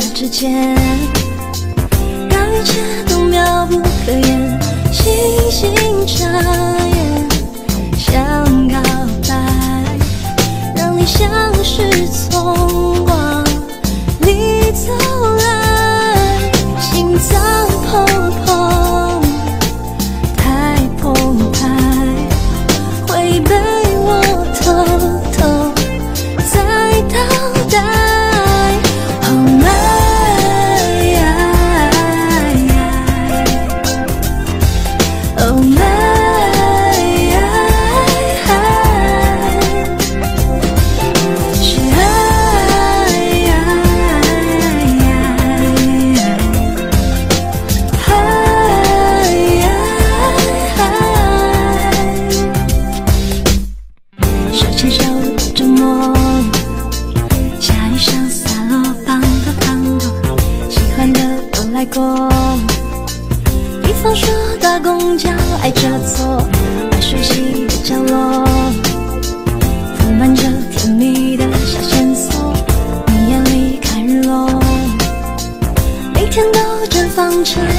之间，让一切都妙不可言，星星眨眼，想告白，让你像是从往里走来，心脏砰砰太澎湃，会被我偷偷再倒带。Oh my, oh my, 是爱，手牵手着梦，下雨上洒落棒的糖果，喜欢的都来过。比方说搭公交挨着坐，爱熟悉的角落，铺满着甜蜜的小线索，你眼里看日落，每天都绽放成